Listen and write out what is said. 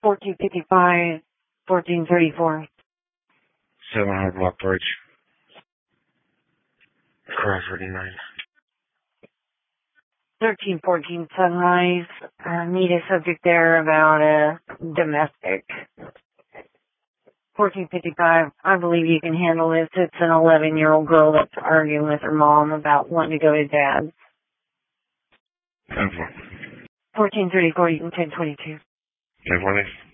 1455, 1434. 700 Block Bridge. Car 39. 1314 Sunrise. Need a subject there about a domestic. 1455. I believe you can handle this. It's an 11-year-old girl that's arguing with her mom about wanting to go to dad's. 10-4. 1434, you can 1022. 10-20.